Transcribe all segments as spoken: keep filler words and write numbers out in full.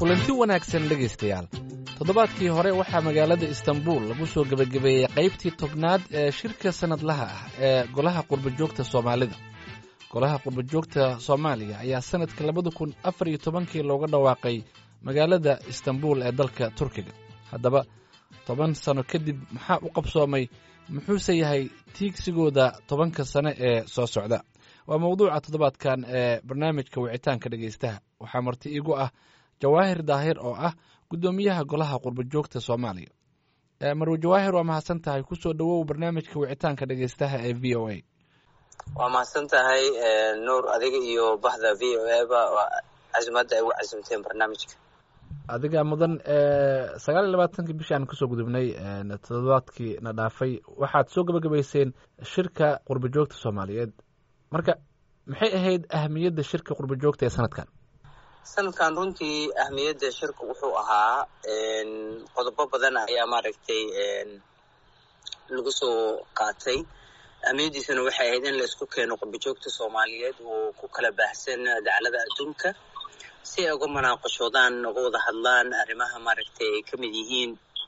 kulanti wanaagsan dhegaystayaal toddobaadkii hore waxaa magaalada istanbul lagu soo gebagabeeyey qaybtii tobnaad ee shirka sanadlaha ah ee golaha qurbajoogta soomaalida golaha qurbajoogta soomaaliya ayaa sanadka labada kun afar iyo tobankii looga dhawaaqay magaalada istanbul ee dalka turkiga haddaba toban sano kadib maxaa u qabsoomay muxuuse yahay tiigsigooda tobanka sano ee soo socda waa mawduuca toddobaadkan ee barnaamijka wicitaanka dhegaystaha waxaa marti iigu ah jawaahir daahir oo ah guddoomiyaha golaha qurbajoogta soomaaliya marwe jawaahir waa mahadsan tahay kusoo dhawow barnaamijka wicitaanka dhegaystaha ee v o a waa mahadsan tahay nuur adiga iyo baxda v o a ba casimadda ay ugu casimteen barnaamijka adiga mudan sagaal iyo labaatankii bishii aan kusoo gudubnay toddobaadkii na dhaafay waxaad soo gabagabayseen shirka qurbajoogta soomaaliyeed marka maxay ahayd ahamiyadda shirka qurbajoogta ee sanadkan sanadkan runtii ahmiyadda shirka wuxuu ahaa qodobo badan ayaa maaragtay lagu soo qaatay ahmiyaddiisana waxay ahayd in la isku keeno qurbajoogta soomaaliyeed oo ku kala baahsan dacalada adduunka si ay uga munaaqashoodaan uga wada hadlaan arrimaha maaragtay ay ka mid yihiin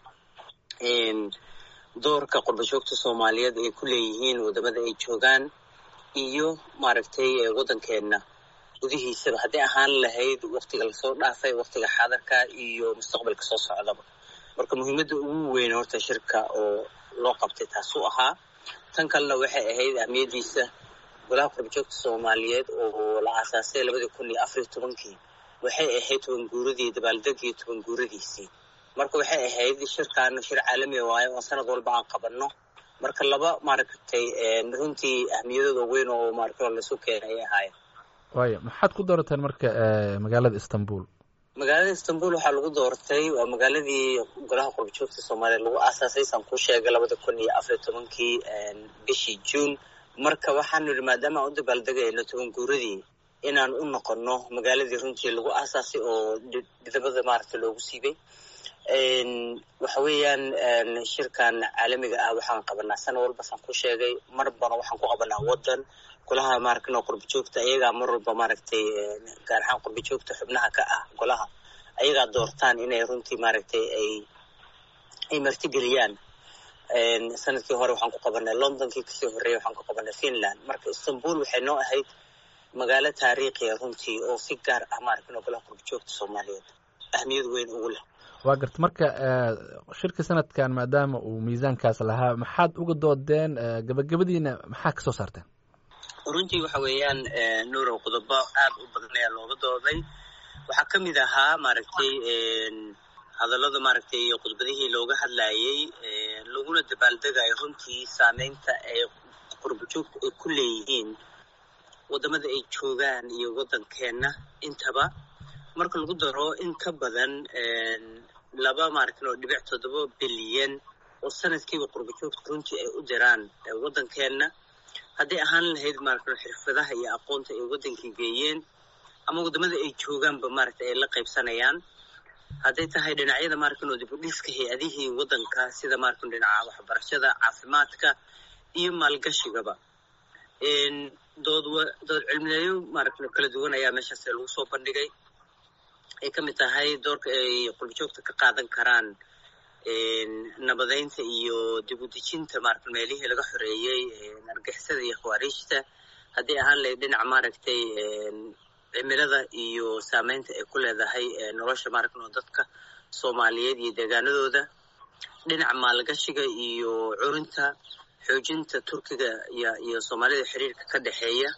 doorka qurbajoogta soomaaliyeed ay ku leeyihiin wadamada ay joogaan iyo maaragtay waddankeenna gudihiisaba hadday ahaan lahayd waktiga lasoo dhaafay waktiga xaadarka iyo mustaqbalka soo socdaba marka muhiimadda ugu weyn horta shirka oo loo qabtay taasuu ahaa tan kalena waxay ahayd ahmiyaddiisa golaha qurbajoogta soomaaliyeed oo la aasaasay labadii kun iyo afar iyo tobankii waxay ahayd toban guuradii dabaaldegii toban guuradiisii marka waxay ahayd shirkan shir caalami waayo oo sanad walba aan qabanno marka laba maaragtay runtii ahmiyadooda weyn oo maaragtay la isu keenay ay ahaayeen waayo maxaad ku doorateen marka magaalada istanbul magaalada istanbul waxaa lagu doortay waa magaaladii golaha qurbajoogta soomaaliya lagu aasaasay saan ku sheegay labada kun iyo afar iyo tobankii bishii juun marka waxaanu yidhi maadaama aan u dabaaldegayno toban guuradii inaan u noqono magaaladii runtii lagu aasaasay oo dhidabada maaragtay loogu siibay waxa weeyaan shirkan caalamiga ah waxaan qabanaa sana walba saan ku sheegay mar bana waxaan ku qabanaa waddan golaha maaragtay qurbajoogta ayagaa mar walba maaragtay gaar ahaan qurbajoogta xubnaha ka ah golaha ayagaa doortaan inay runtii maaragtay ay ay martigeliyaan sanadkii hore waxaan ku qabanay londonkii kasii horreeyay waxaan ku qabanay finland marka istanbul waxay noo ahayd magaalo taariikhiya runtii oo si gaar ah maaragtay golaha qurbajoogta soomaaliyeed ahmiyad weyn ugu leh waa garta marka shirka sanadkan maadaama uu miisaankaas lahaa maxaad uga doodeen gabagabadiina maxaa ka soo saarteen runtii waxa weeyaan nuurow qodobo aad u badan ayaa looga dooday waxaa ka mid ahaa maaragtay hadallada maaragtay khudbadihii looga hadlayey laguna dabaaldegayo runtii saameynta ay qurbajoogta ay ku leeyihiin waddamada ay joogaan iyo waddankeenna intaba marka lagu daro in ka badan laba maaragtay oo dhibic toddoba bilyan oo sanadkiiba qurbajoogta runtii ay u diraan waddankeenna hadday ahaan lahayd maaragtay xirfadaha iyo aqoonta ay waddankii geeyeen ama waddamada ay joogaanba maaragtay ay la qaybsanayaan hadday tahay dhinacyada maaragtay oo dib u dhiska hay-adihii waddanka sida maaragtay dhinaca waxbarashada caafimaadka iyo maalgashigaba dood dood cilmiyeeyo maaragtay kala duwan ayaa meeshaas lagu soo bandhigay ay ka mid tahay doorka ay qurbajoogta ka qaadan karaan nabadeynta iyo dib u dejinta maaragtay meelihii laga xoreeyey argixisada iyo khawaariijta haddii ahaan lahayd dhinaca maaragtay cimilada iyo saameynta ay ku leedahay nolosha maaragtay oo dadka soomaaliyeed iyo deegaanadooda dhinaca maalgashiga iyo curinta xoojinta turkiga iyo iyo soomaalida xiriirka ka dhexeeya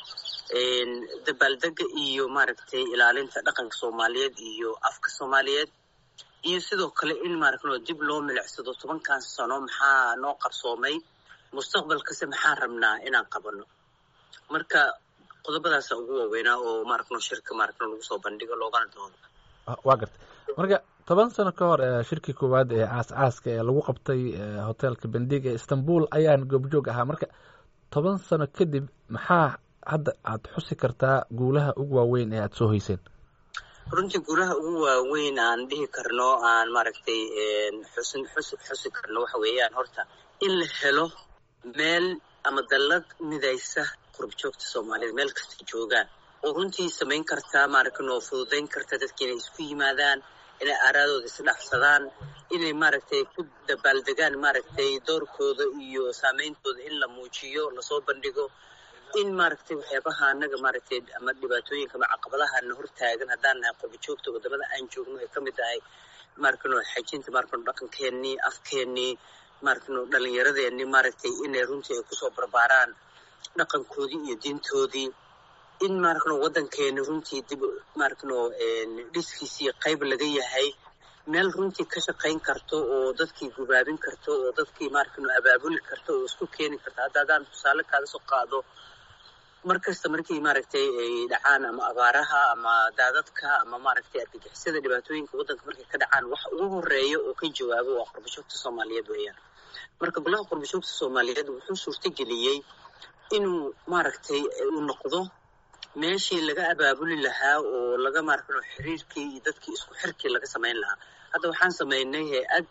dabaaldega iyo maaragtay ilaalinta dhaqanka soomaaliyeed iyo afka soomaaliyeed iyo sidoo kale in maaragtay dib loo milicsado tobankan sano maxaa noo qarsoomay mustaqbalkase maxaan rabnaa inaan qabano marka qodobadaasa ugu waaweynaa oo maaragtay shirka maaragtay lagu soo bandhigo loogana doodo waa garta marka toban sano ka hor shirkii koowaad ee caas-caaska ee lagu qabtay hotelka bendig ee istanbul ayaan goobjoog ahaa marka toban sano kadib maxaa hadda aad xusi kartaa guulaha ugu waaweyn ee aad soo hoyseen runtii guulaha ugu waaweyn aan dhihi karno aan maaragtay xusin xusi xusi karno waxa weeyaan horta in la helo meel ama dallad midaysa qurbajoogta soomaalida meel kasta joogaan oo runtii samayn kartaa maaragtay oo fududayn karta dadka inay isku yimaadaan, inay aaraadooda isdhaafsadaan, inay maaragtay ku dabaaldegaan maaragtay doorkooda iyo saameyntooda in la muujiyo, lasoo bandhigo, in maaragtay waxyaabaha anaga maaragtay ama dhibaatooyinka ama caqabadaha na hortaagan haddaan nahay qurbo joogta wadamada aan joogno ay ka mid tahay maaragtay xajinta maaragtay dhaqankeenii, afkeenii, maaragtay dhalinyaradeenii maaragtay inay runtii ay kusoo barbaaraan dhaqankoodii iyo diintoodii, in maaragtay wadankeena runtii dib maaragtay dhiskiisii qayb laga yahay, meel runtii ka shaqayn karto oo dadkii gubaabin karto oo dadkii maaragtay abaabuli karto oo isku keeni karto. hadda haddaan tusaale kaaga soo qaado, markasta markii maaragtay ay dhacaan ama abaaraha ama daadadka ama maaragtay argagixisada dhibaatooyinka wadanka markay ka dhacaan, wax ugu horeeya oo ka jawaabo waa qurbo joogta Soomaaliyeed weeyaan. marka golaha qurbo joogta Soomaaliyeed wuxuu suurtageliyey inuu maaragtay uu noqdo meeshii laga abaabuli lahaa oo laga maaragtay xiriirkii iyo dadkii isku xirkii laga samayn lahaa. hadda waxaan samaynay hay-ad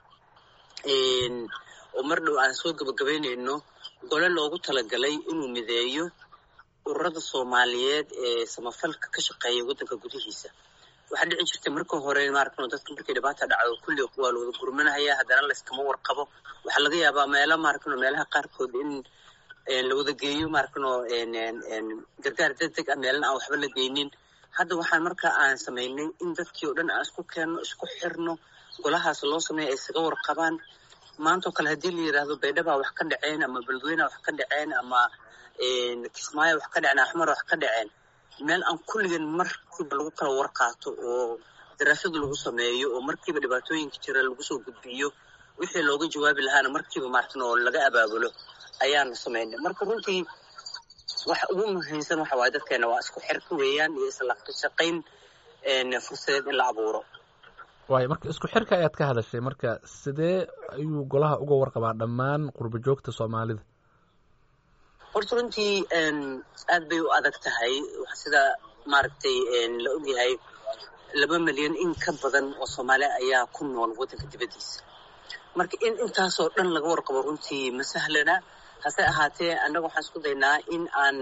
oo mar dhow aan soo gabagabaynayno gole loogu talagalay inuu mideeyo ururada Soomaaliyeed ee samafalka ka shaqeeya wadanka gudihiisa. waxaa dhici jirtay marka hore maaragtay dadka markay dhibaata dhacdo kulli waa la wada gurmanaya, haddana la iskama warqabo. waxaa laga yaabaa meelo maaragtay meelaha qaarkood in la wada geeyo maaragtay gargaar degdeg ah meelna aan waxba la geynin. hadda waxaan markaa aan samaynay in dadkii oo dhan aan isku keenno, isku xirno, golahaas loo sameeyo ay isaga warqabaan. maanta oo kale haddii la yidhaahdo baydhabaa wax ka dhaceen ama beledweynaha wax ka dhaceen ama kismaayo wax ka dhaceen, axmar wax ka dhaceen, meel aan kulligan markiiba lagu kala warqaato oo daraasad lagu sameeyo oo markiiba dhibaatooyinka jira lagu soo gudbiyo, wixii looga jawaabi lahaana markiiba maaragtay oo laga abaabulo ayaana samaynay. marka runtii waxa ugu muhiimsan waxa waaye dadkeena waa isku xirka weeyaan iyo isla shaqayn fursadeed in la abuuro. waayo marka isku xirka ayaad ka hadashay, marka sidee ayuu golaha uga warqabaa dhammaan qurbo joogta Soomaalida? horta runtii aad bay u adag tahay. sida maaragtay la ogyahay laba milyan in ka badan oo Soomaali ayaa ku nool wadanka dibadiisa. marka in intaasoo dhan laga warqabo runtii ma sahlana. hase ahaatee annaga waxaan isku daynaa in aan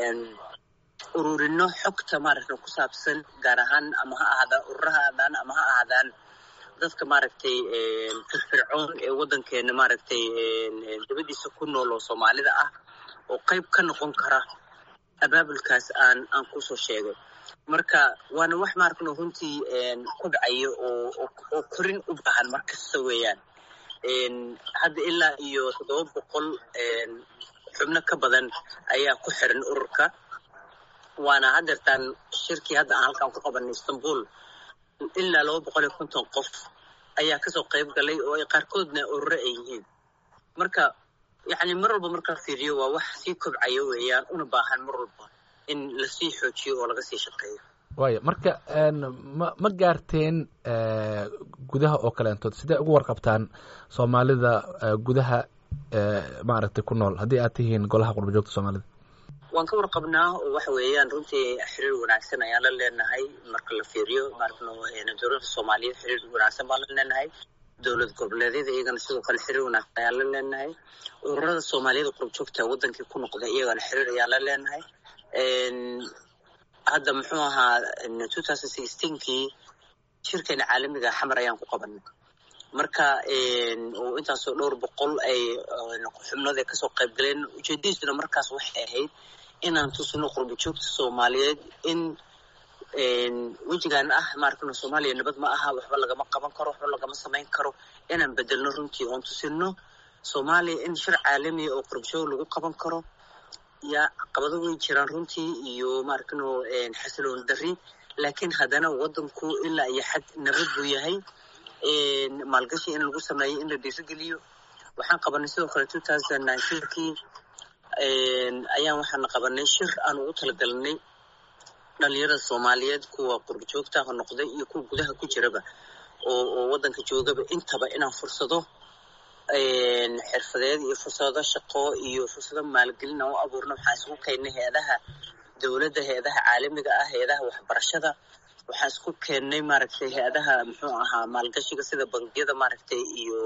ururino xogta maaragtay ku saabsan gaar ahaan ama ha ahaadaan ururaha aadaan ama ha ahaadaan dadka maaragtay firfircoon ee wadankeena maaragtay dibadiisa ku nool oo Soomaalida ah oo qayb ka noqon kara abaabulkaas aan aan kusoo sheegay. marka waana wax maaragtay runtii kobcayo oo oo korin u baahan markasta weeyaan. hadda ilaa iyo toddoba boqol xubno ka badan ayaa ku xiran ururka, waana haddeertaan shirkii hadda aan halkaan ku qabanay Istanbul ilaa laba boqol iyo konton qof ayaa kasoo qayb galay oo ay qaarkoodna ururo ay yihiin. marka yacni mar walba marka fiiriyo waa wax sii kobcayo weeyaan, una baahan mar walba in lasii xoojiyo oo laga sii shaqeeyo. waayo marka ma ma gaarteen gudaha oo kaleentood sidee ugu warqabtaan Soomaalida gudaha maaragtay ku nool haddii aad tihiin golaha qurbo joogta Soomaalida? waan ka warqabnaa oo waxa weeyaan runtii xiriir wanaagsan ayaan la leenahay. marka la fiiriyo maaragtay dowladda Soomaaliyeed xiriir wanaagsan baan la leenahay, dowlad goboleedyada iyagana sidoo kale xiriir wanaagsan ayaan la leenahay, ururada Soomaaliyeed qurbo joogta wadankii ku noqday iyagana xiriir ayaan la leenahay. hadda muxuu ahaa twenty sixteen-kii shirkeena caalamiga xamar ayaan ku qabanay. marka oo intaasoo dhowr boqol ay xubnood ay kasoo qayb galeen. ujeedadiisuna markaas waxay ahayd inaan tusino qurbo joogta Soomaaliyeed in wejigaan ah maaragtay Soomaaliya nabad ma aha, waxba lagama qaban karo, waxba lagama samayn karo, inaan bedelno runtii oon tusino Soomaaliya in shir caalami oo qurbo joog lagu qaban karo. yaa caqabado way jiraan runtii iyo maaragtay xasiloon darri, laakiin haddana wadanku ilaa iyo xad nabad buu yahay. maalgashi in lagu sameeyo in la dhiirigeliyo. waxaan qabanay sidoo kale twenty nineteen-kii ayaan waxaan qabanay shir aan ugu talagalnay dhalinyarada Soomaaliyeed kuwa qurbo joogta ah noqday iyo kuwa gudaha ku jiraba oo oo wadanka joogaba intaba inaan fursado xirfadeed iyo fursado shaqo iyo fursado maalgelin oo abuurno. waxaan isku keenay hay'adaha dowladda, hay'adaha caalamiga ah, hay'adaha waxbarashada. waxaan isku keenay maaragtay hay'adaha muxuu ahaa maalgashiga sida bangiyada maaragtay iyo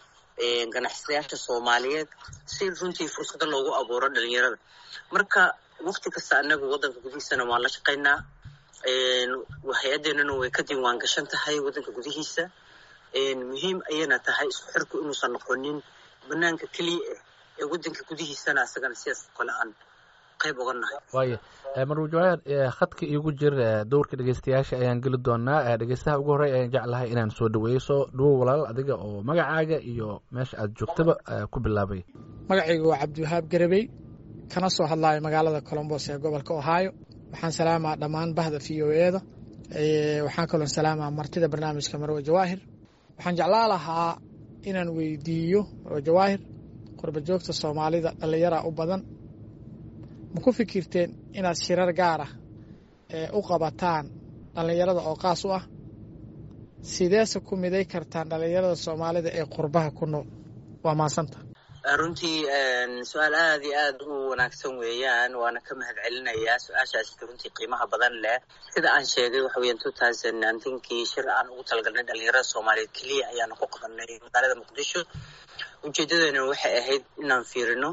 ganacsiyaasha Soomaaliyeed si runtii fursado loogu abuuro dhalinyarada. marka waqti kasta anagu waddanka gudihiisana waan la shaqaynaa hay-adeennana way ka diiwaan gashan tahay waddanka gudihiisa muhiim ayayna tahay isku xirku inuusan noqonin banaanka keliya ee waddanka gudihiisana asagana sidaas kale aan qayb uga nahay. waayo marwo jawaahir khadka iigu jir dowrka dhegeystayaasha ayaan geli doonaa. dhegeystaha ugu horey ayaan jeclahay inaan soo dhaweeyo. soo dhawow walaal, adiga oo magacaaga iyo meesha aad joogtaba ku bilaabay. magacaygu waa cabdiwahaab garabey, kana soo hadlaayo magaalada colombos ee gobolka ohio. waxaan salaamaa dhammaan bahda v o e da. waxaan kaloo salaamaa martida barnaamijka marwo jawaahir. waxaan jeclaa lahaa inaan weydiiyo marwo jawaahir, qurba joogta soomaalida dhallinyara u badan, ma ku fikirteen inaad shirar gaar ah ee u qabataan dhallinyarada oo qaas u ah? sideese ku miday kartaan dhallinyarada soomaalida ee qurbaha ku nool? waa mahadsanta. runtii su-aal aad iyo aad u wanaagsan weeyaan, waana ka mahad celinayaa su-aashaas runtii qiimaha badan leh. sida aan sheegay waxa weeyaan two thousand nineteenkii shir aan ugu talagalnay dhalinyarada soomaaliyeed keliya ayaanu ku qabanay magaalada muqdisho. ujeedadeena waxay ahayd inaan fiirino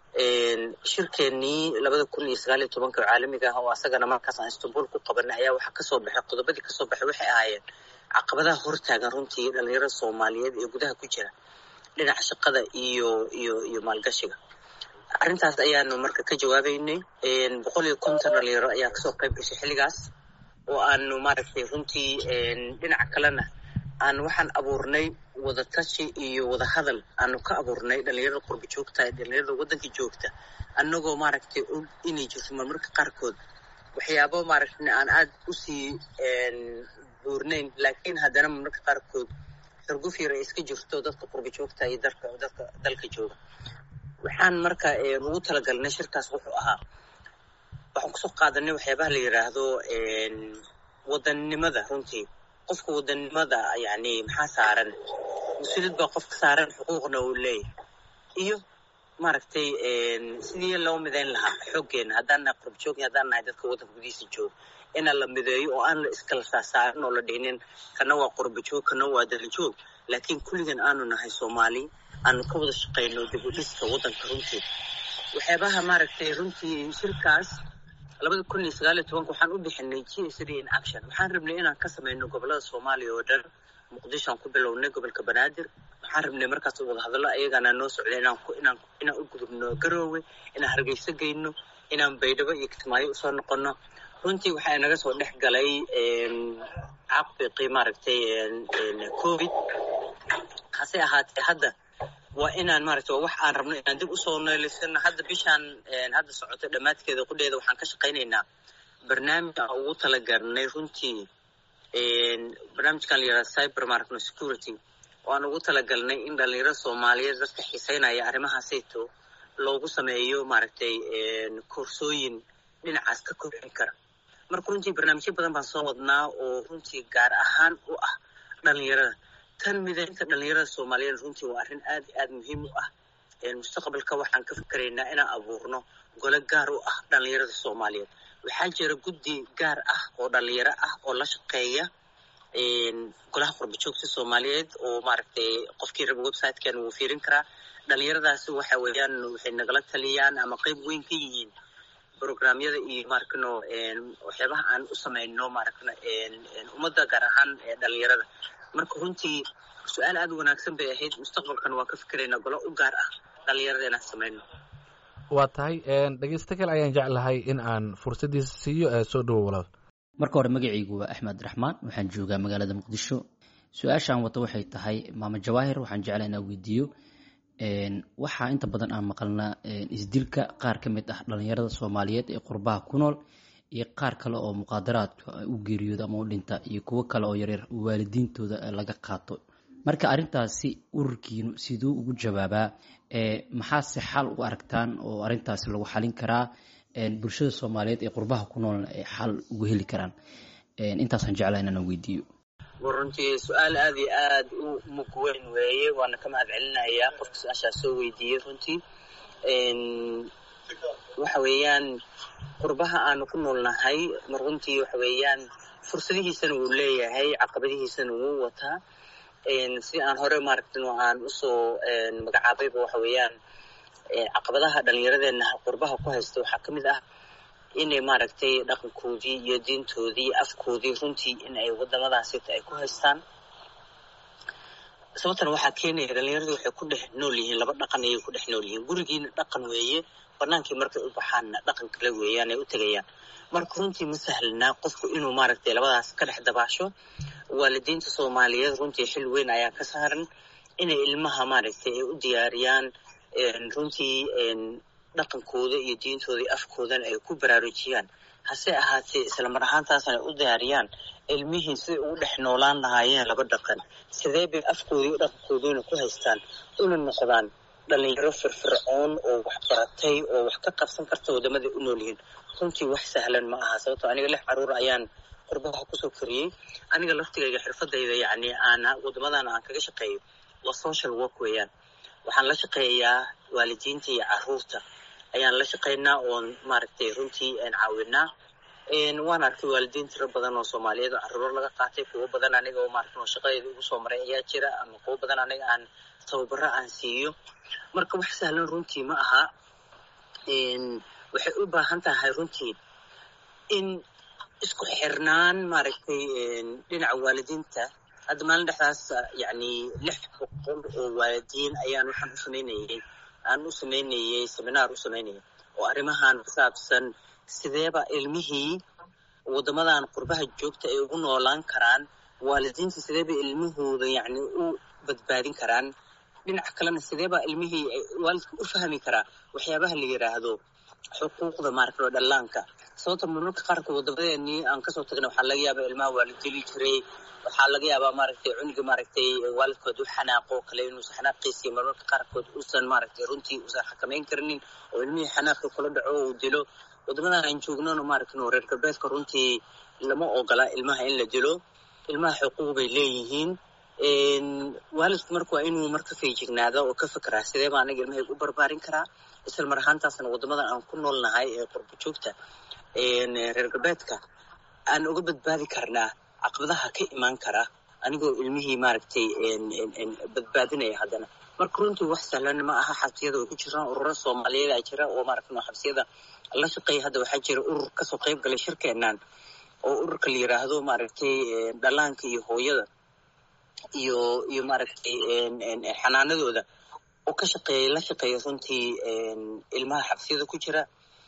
shirkeenii labada kun iyo sagaal iyo tobanka caalamiga ah oo asagana markaas aan istanbul ku qabanay ayaa waxaa kasoo baxay qodobadii kasoo baxay waxay ahaayeen caqabadaha hortaagan runtii dhalinyarada soomaaliyeed ee gudaha ku jira dhinaca shaqada iyo iyo iyo maalgashiga. arrintaas ayaanu marka ka jawaabaynay. boqol iyo konton dhalinyaro ayaa kasoo qayb gashay xilligaas oo aanu maaragtay runtii dhinaca kalena aan waxaan abuurnay wada tashi iyo wada hadal aanu ka abuurnay dhalinyarada qurba joogta ee dhalinyarada waddanka joogta, annagoo maaragtay og inay jirto marmarka qaarkood waxyaabo maaragtay aan aad usii buurnayn, laakiin haddana marmarka qaarkood xurguf yar ay iska jirto dadka qurba joogta iyo dadka dadka dalka jooga. waxaan marka ugu talagalnay shirkaas wuxuu ahaa, waxaan kusoo qaadanay waxyaabaha la yidhaahdo wadannimada. runtii qofka wadannimada yani maxaa saaran mas-uuliyad baa qofka saaran, xuquuqna uu leeyahay, iyo maaragtay sidii loo midayn lahaa xooggeena haddaan nahay qurba joog haddaan nahay dadka waddanka gudihiisa jooga, inaan la mideeyo oo aan la iskala saasaarin oo la dhihinin kana waa qurba joog kana waa dal joog, laakiin kulligan aanu nahay Soomaali, aanu ka wada shaqayno dib u dhiska waddanka. runtii waxyaabaha maaragtay runtii shirkaas labada kun iyo sagaal iyo tobanka waxaan u bixinay G S D in action. waxaan rabnay inaan ka samayno gobolada Soomaaliya oo dhan. muqdisho aan ku bilownay, gobolka banaadir. waxaan rabnay markaas wada hadallo ayagana noo socday inaan inaan inaan u gudubno Garowe, inaan Hargeysa geyno, inaan Baydhabo iyo Kismaayo usoo noqono. runtii waxaa naga soo dhex galay caqabadii maaragtay covid. hase ahaatee hadda waa inaan maaragtay wax aan rabno inaan dib usoo nooleysano. hadda bishaan hadda socota dhammaadkeeda qudheeda waxaan ka shaqaynaynaa barnaamij aan ugu talagalnay runtii barnaamijkan la yidhahdo cyber market security, oo aan ugu talagalnay in dhalinyarada Soomaaliyeed dadka xiiseynaya arrimahaasayto loogu sameeyo maaragtay koorsooyin dhinacaas ka kobcin kara. marka runtii barnaamijyo badan baan soo wadnaa oo runtii gaar ahaan u ah dhalinyarada. tan midaynta dhalinyarada Soomaaliyeed runtii waa arrin aad aad muhiim u ah. mustaqbalka waxaan ka fikiraynaa inaan abuurno gole gaar u ah dhalinyarada Soomaaliyeed. waxaa jira guddi gaar ah oo dhalinyaro ah oo la shaqeeya golaha qurba joogta Soomaaliyeed oo maaragtay qofkii raba website-keena wuu fiirin karaa. dhalinyaradaasi waxa weeyaan waxay nagala taliyaan ama qayb weyn ka yihiin programyada iyo maarkano waxyaabaha aan u samayno maaragtay ummadda gaar ahaan dhalinyarada. marka runtii su-aal aad u wanaagsan bay ahayd. mustaqbalkan waa ka fikiraynaa golo u gaar ah dhalinyarada inaan samayno. waa tahay dhegeysta kale ayaan jeclahay in aan fursadiisa siiyo. soo dhawow walaal. marka hore magacaygu waa Axmed Raxmaan, waxaan joogaa magaalada Muqdisho. su-aashaan wata waxay tahay maama Jawaahir, waxaan jeclahay inaan weydiiyo waxaa inta badan aan maqalnaa isdilka qaar ka mid ah dhalinyarada Soomaaliyeed ee qurbaha ku nool iyo qaar kale oo muqaadaraadka u geeriyooda ama u dhinta iyo kuwo kale oo yaryar waalidiintooda laga qaato. marka arrintaasi ururkiinu siduu ugu jawaabaa? maxaa si xal u aragtaan oo arrintaasi lagu xalin karaa? bulshada Soomaaliyeed ee qurbaha ku nool ee xal ugu heli karaan? intaasaan jeclahay inaan weydiiyo. runtii su-aal aad iyo aad u mug weyn weeye, waana ka mahad celinayaa qofka su-aashaas soo weydiiyey. runtii waxa weeyaan qurbaha aanu ku noolnahay mar runtii waxa weeyaan fursadihiisana wuu leeyahay, caqabadihiisana wuu wataa. si aan hore maaragtay aan usoo magacaabayba waxa weeyaan caqabadaha dhallinyaradeenna qurbaha ku haysta waxaa ka mid ah inay maaragtay dhaqankoodii iyo diintoodii afkoodii runtii in ay wadamadaasi ay ku haystaan. sababtan waxaa keenaya dhallinyaradu waxay ku dhex nool yihiin laba dhaqan ayay ku dhex nool yihiin. gurigiina dhaqan weeye, banaankii markay u baxaanna dhaqan kale weeyaan ay u tegayaan. marka runtii ma sahlnaa qofku inuu maaragtay labadaas ka dhex dabaasho. waalidiinta Soomaaliyeed runtii xil weyn ayaa ka saaran inay ilmaha maaragtay ay u diyaariyaan runtii dhaqankooda iyo diintooda iyo afkoodan ay ku baraarujiyaan. hase ahaatee isla mar ahaantaasna ay u diyaariyaan ilmihii siday ugu dhex noolaan lahaayeen laba dhaqan, sidee bay afkooda iyo dhaqankooduna ku haystaan una noqdaan dhalinyaro firfircoon oo wax baratay oo wax ka qabsan karta wadamaday u nool yihiin. runtii wax sahlan ma aha. sababtoo aniga lix caruur ayaan qurbaha kusoo koriyey. aniga laftigayga xirfadayda yacni aan wadamadan aan kaga shaqeeyo waa social work weeyaan. waxaan la shaqeeyaa waalidiinta iyo caruurta ayaan la shaqeynaa oon maaragtay runtii aan caawinaa. waan arkay waalidiin tiro badan oo Soomaaliyeed oo caruur laga qaatay, kuwo badan aniga oo maaragtay shaqadeeda ugu soo maray ayaa jira, ama kuwo badan aniga aan tababaro aan siiyo. marka wax sahlan runtii ma aha. waxay u baahan tahay runtii in isku xirnaan maaragtay dhinaca waalidiinta. hadda maalin dhexdaas yacni lix boqol oo waalidiin ayaan waxaan u samaynayay aan u samaynayay seminar u samaynayay oo arrimahan ku saabsan sideeba ilmihii wadamadan qurbaha joogta ay ugu noolaan karaan, waalidiinta sideeba ilmahooda yacni u badbaadin karaan, dhinaca kalena sideeba ilmihii waalidka u fahmi karaa waxyaabaha la yiraahdo xuquuqda maaragtay dhallaanka. sababta mararka qaarkood wadamadeennii aan kasoo tagnay waxaa laga yaabaa ilmaha waa la dili jiray, waxaa laga yaabaa maaragtay cunuga maaragtay waalidkood u xanaaqo kale inuusan xanaaqiisii mararka qaarkood uusan maaragtay runtii uusan xakameyn karinin oo ilmihii xanaaqi kula dhaco uu dilo. wadamadan aan joognona maaragtay reer galbeedka runtii lama ogola ilmaha in la dilo. ilmaha xuquuq bay leeyihiin. waalidku marka waa inuu marka feejignaada oo ka fekeraa sidee baa aniga ilmahay u barbaarin karaa. isla mar ahaantaasna wadamadan aan ku noolnahay ee qurbo joogta reer galbeedka aan uga badbaadi karnaa caqabadaha ka imaan kara anigoo ilmihii maaragtay badbaadinaya. haddana marka runtii wax sahlan ma aha. xabsiyada way ku jiraan ururo Soomaaliyeed aa jira oo maaragtay xabsiyada la shaqeeya. hadda waxaa jira urur kasoo qayb galay shirkeennan oo ururka la yiraahdo maaragtay dhallaanka iyo hooyada iyo iyo maaragtay xanaanadooda oo ka shaqeeya la shaqeeya runtii ilmaha xabsiyada ku jira.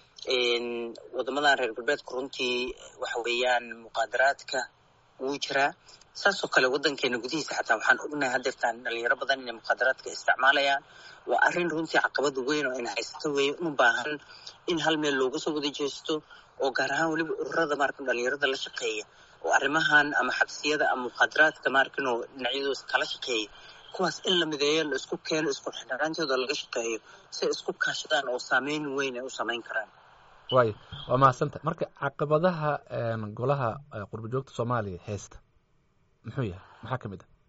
wadamadan reer galbeedka runtii waxa weeyaan muqaadaraadka wuu jiraa. saasoo kale wadankeena gudihiisa xataa waxaan ognahay haddeertaan dhalinyaro badan inay muqaadaraadka isticmaalayaan. waa arrin runtii caqabad weyn oo ina haysato weeye, u baahan in hal meel looga soo wada jeesto oo gaar ahaan weliba ururada maaragtay dhalinyarada la shaqeeya oo arrimahan ama xabsiyada ama muqaadaraadka maaragtay inuu dhinacyadooda kala shaqeeya, kuwaas in la mideeyo la isku keeno isku xirnaantooda laga shaqeeyo si ay isku kaashadaan oo saameyn weyn ay u samayn karaan. waayo waa mahadsanta. marka caqabadaha golaha qurbo joogta Soomaaliya haysta muxuu yahay, maxaa ka mid ah?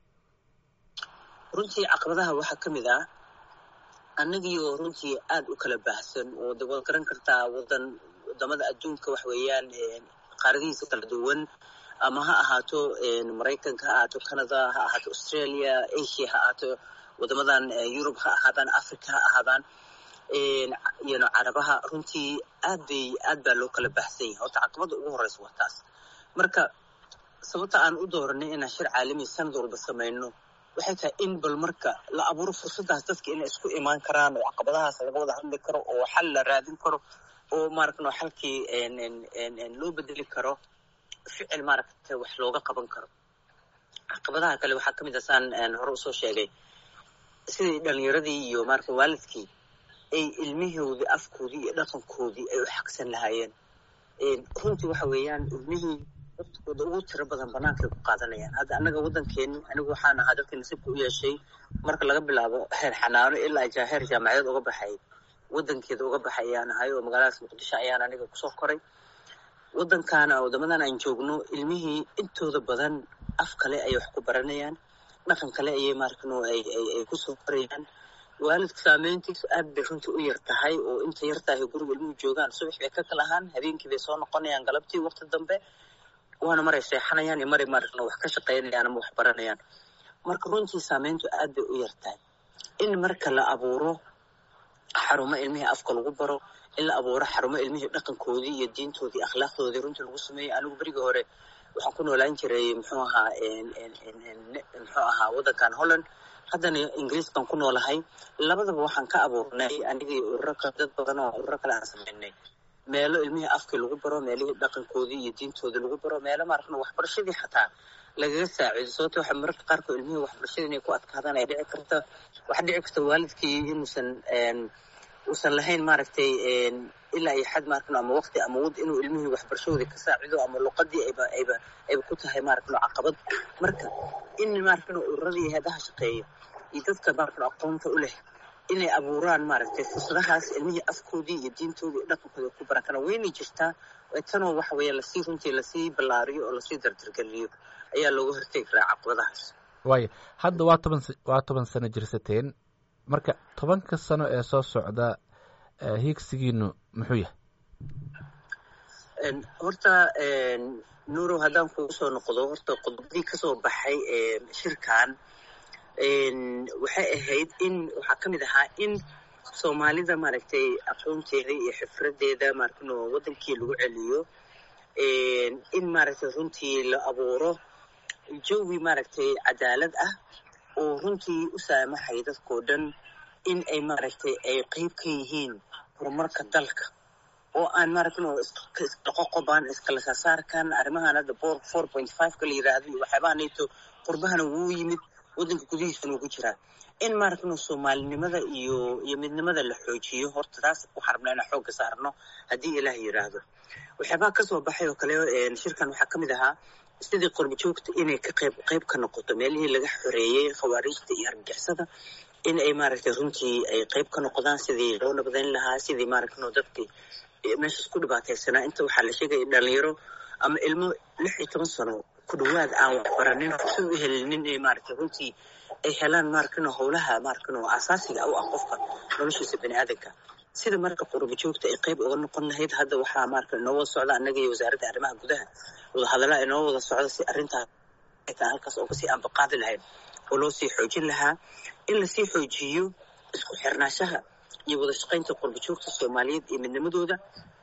runtii caqabadaha waxaa ka mid ah annagiioo runtii aad u kala baahsan oo de waad garan kartaa wadan wadamada adduunka wax weeyaan qaaradihiisa kala duwan, ama ha ahaato Maraykanka, ha ahaato Canada, ha ahaato Australia, Asia, ha ahaato wadamadan Yurub, ha ahaadaan Africa, ha ahaadaan yano carabaha. runtii aad bay aad baa loo kala baahsan yahay. horta caqabada ugu horeysa waa taas. marka sababta aan u dooranay inaan shir caalami sanad walba samayno waxay tahay in bal marka la abuuro fursadaas dadka inay isku imaan karaan oo caqabadahaas laga wada hadli karo oo xal la raadin karo oo maaragtay xalkii loo bedeli karo ficil maaragtay wax looga qaban karo. caqabadaha kale waxaa ka mid ah saan hore usoo sheegay sidii dhalinyaradii iyo maaragtay waalidkii ay ilmihoodii afkoodii iyo dhaqankoodii ay u xaqsan lahaayeen. runtii waxa weeyaan ilmihii waqtigooda ugu tiro badan banaanka ay ku qaadanayaan. hadda annaga wadankeeni anigu waxaan ahaa dadka nasiibka u yeeshay marka laga bilaabo heer xanaano ilaa heer jaamacadeed uga baxay wadankeeda uga baxay ayaan ahay oo magaaladaas Muqdisho ayaan aniga kusoo koray. wadankaana wadamadan aan joogno ilmihii intooda badan af kale ay wax ku baranayaan, dhaqan kale ayay maaragtay ay ay ay kusoo korayaan. waalidka saameyntiisu aad bay runtii u yar tahay oo inta yar tahay guriga ilmuhu joogaan subax bay ka kala ahaan, habeenkii bay soo noqonayaan galabtii waqti dambe, waana maray seexanayaan iyo maray maaragtay wax ka shaqeynayaan ama wax baranayaan. marka runtii saameyntu aad bay u yar tahay. in marka la abuuro xarumo ilmihii afka lagu baro in la abuuro xarumo ilmihii dhaqankoodii iyo diintoodii akhlaaqdoodii runtii lagu sameeyo. anigu berigii hore waxaan ku noolaan jiray muxuu ahaa muxuu ahaa waddankan holland, haddana ingiriis baan ku noolahay. labadaba waxaan ka abuurnay anigii ururo kale, dad badan oo ururo kale aan samaynay meelo ilmihii afkii lagu baro, meelihii dhaqankoodii iyo diintoodii lagu baro, meelo maaragtay waxbarashadii xataa lagaga saaciido. sababto waxa mararka qaarkood ilmihii waxbarashada inay ku adkaadaan ay dhici karta. waxaa dhici karta waalidkii inuusan uusan lahayn maaragtay ilaa iyo xad maaragtay ama waqti ama wad inuu ilmihii waxbarashadoodii ka saacido, ama luqadii ayba ayba ayba ku tahay maaragtay caqabad. marka in maaragtay ururadii heedaha shaqeeya iyo dadka maaragtay aqoonta u leh inay abuuraan maaragtay fursadahaas ilmihii afkoodii iyo diintoodii iyo dhaqankooda ku baran karaan wayna jirtaa. tanoo waxa weeye lasii runtii lasii ballaariyo oo lasii dardargeliyo ayaa looga hortegi karaa caqabadahaas. waayo hadda waa toban waa toban sano jirsateen, marka tobanka sano ee soo socda hiigsigiinu muxuu yahay? horta nuurow haddaan kugu soo noqdo, horta qodobadii kasoo baxay shirkan waxay ahayd in waxaa ka mid ahaa in soomaalida maaragtay aqoonteeda iyo xifradeeda maaragtay wadankii lagu celiyo, in maaragtay runtii la abuuro jawi maaragtay cadaalad ah oo runtii u saamaxay dadkoo dhan in ay maaragtay ay qayb ka yihiin horumarka dalka, oo aan maaragtay isqoqobaan iskala saasaarkan arrimahan hadda four point five ka la yiraahdo iyo waxyaabaha neeto qurbahana wuu yimid waddanka gudihiisana ugu jiraa. in maaragtay soomaalinimada iyo iyo midnimada la xoojiyo, horta taas waxaan rabnaa inaan xoogga saarno haddii ilaah yiraahdo. waxyaabaha kasoo baxay oo kale shirkan waxaa ka mid ahaa sidii qurbo joogta inay ka qayb qayb ka noqoto meelihii laga xoreeyey khawaarijta iyo argagixisada, in ay maaragtay runtii ay qayb ka noqdaan sidii loo nabadayn lahaa, sidii maaragtay dadkii meeshaas ku dhibaataysanaa. inta waxaa la sheegaya dhalinyaro ama ilmo lix iyo toban sano ku dhawaad aan waxbaranin, fursad u helinin inay maaragtay runtii ay helaan maaragtay howlaha maaragtay asaasiga u ah qofka noloshiisa bani aadanka. sida marka qurbo joogta ay qayb uga noqon lahayd, hadda waxaa maaragtay inoo wada socda annaga iyo wasaaradda arrimaha gudaha wadahadallaa inoo wada socda si arrintaas halkaas oo kasii aanbaqaadi lahayd oo loo sii xoojin lahaa, in lasii xoojiyo isku xirnaashaha iyo wada shaqaynta qurbo joogta soomaaliyeed iyo midnimadooda,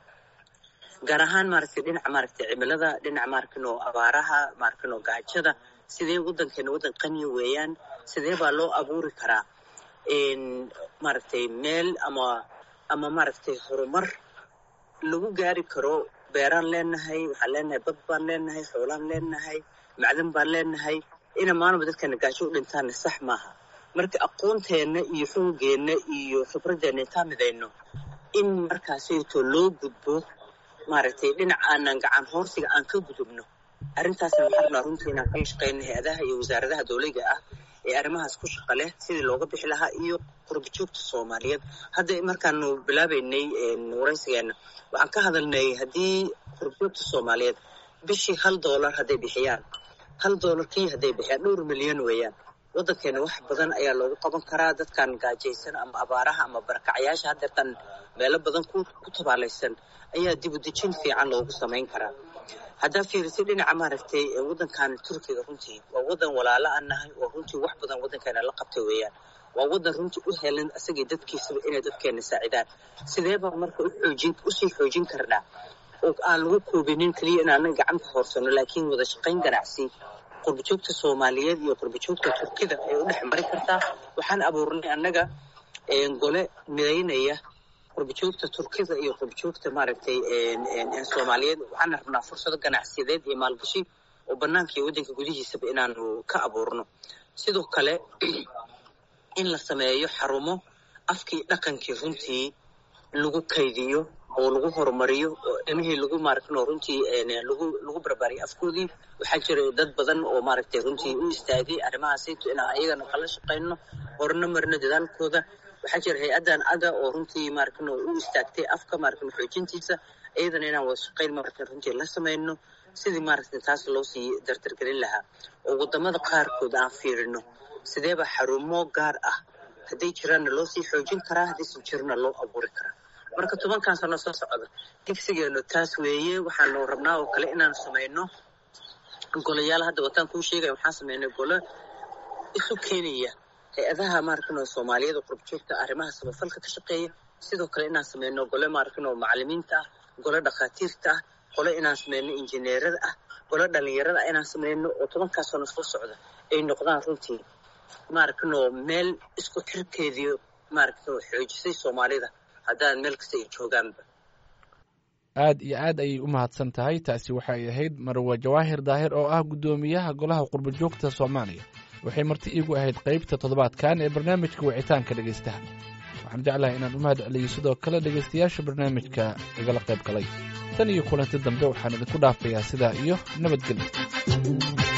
gaar ahaan maaragtay dhinaca maaragtay cimilada, dhinaca maaragtay abaaraha, maaragtay gaajada. sidee waddankeena waddan qaniya weeyaan, sidee baa loo abuuri karaa maaragtay meel ama ama maaragtay horumar lagu gaari karo. beeraan leenahay, waxaan leenahay bad baan leenahay, xoolaan leenahay, macdan baan leenahay. ina maalinba dadkana gaajo u dhintaana sax maaha. marka aqoonteenna iyo xoogeenna iyo khibradeenna intaan midayno in markaasayto loo gudbo maaragtay dhinac aanan gacan hoorsiga aan ka gudubno. arrintaasna waxaan rabnaa runtii inaan kala shaqeyno hay-adaha iyo wasaaradaha dowliga ah ee arrimahaas ku shaqa leh sidii looga bixi lahaa iyo qurbo joogta soomaaliyeed. hadda markaanu bilaabeynay waraysigeena waxaan ka hadalnay haddii qurbo joogta soomaaliyeed bishii hal doolar hadday bixiyaan, hal doolarkii hadday bixiyaan dhowr milyan weeyaan. waddankeena wax badan ayaa loogu qaban karaa dadkan gaajaysan ama abaaraha ama barakacyaasha haddeertan meelo badan ku ku tabaalaysan ayaa dib u dejin fiican loogu samayn karaa. haddaa fiirisay dhinaca maaragtay waddankan turkiga runtii waa waddan walaalo aan nahay oo runtii wax badan waddankeena la qabtay weeyaan. waa waddan runtii u helan asagii dadkiisaba inay dadkeena saacidaan. sideebaa marka u xoojin usii xoojin karnaa oo aan lagu koobinin keliya inaanan gacanta hoorsano, laakiin wada shaqayn ganacsi qurbo joogta soomaaliyeed iyo qurbo joogta turkida ay u dhex mari kartaa. waxaan abuurnay annaga gole midaynaya qurbo joogta turkida iyo qurbo joogta maaragtay soomaaliyeed. waxaan rabnaa fursado ganacsiyadeed iyo maalgashi oo banaanka iyo waddanka gudihiisaba inaanu ka abuurno. sidoo kale in la sameeyo xarumo afkii dhaqankii runtii lagu kaydiyo oo lagu horumariyo oo ilmihii lagu maaragtay runtii lagu lagu barbariyo afkoodii. waxaa jira dad badan oo maaragtay runtii u istaagay arrimahaasayto inaan ayagana kala shaqayno, horna marno dadaalkooda. waxaa jira hay-addan ada oo runtii maaragtay u istaagtay afka maaragtay xoojintiisa, iyadana inaan wada shaqayn maaragtay runtii la samayno sidii maaragtay taas loo sii dardargelin lahaa. oo waddamada qaarkood aan fiirino sideeba xarumo gaar ah hadday jiraanna loo sii xoojin karaa, haddaysan jirna loo abuuri karaa. marka tobankan sano soo socda digsigeenu taas weeye. waxaanu rabnaa oo kale inaan samayno golayaal. hadda wataan kuu sheegaya waxaan samaynay golo isu keenaya hay-adaha maaragtay soomaaliyada qurb joogta arrimaha samafalka ka shaqeeya sidoo kale inaan sameyno gole maaragtay macallimiinta ah gole dhakhaatiirta ah gole inaan sameyno injineerada ah gole dhalinyarada inaan sameyno oo tobankaa sano soo socda ay noqdaan runtii maaragtay meel isku xirkeedii maaragtay xoojisay soomaalida haddaan meel kasta ay joogaanba aad iyo aad ayay u mahadsan tahay taasi waxay ahayd Marwa Jawaahir Daahir oo ah guddoomiyaha golaha qurba joogta Soomaaliya waxay marti iigu ahayd qaybta toddobaadkan ee barnaamijka wicitaanka dhageystaha waxaan jeclahay inaan u mahad celiyo sidoo kale dhageystayaasha barnaamijka igala qayb galay tan iyo kulanti dambe waxaan idinku dhaafayaa sidaa iyo nabadgelyo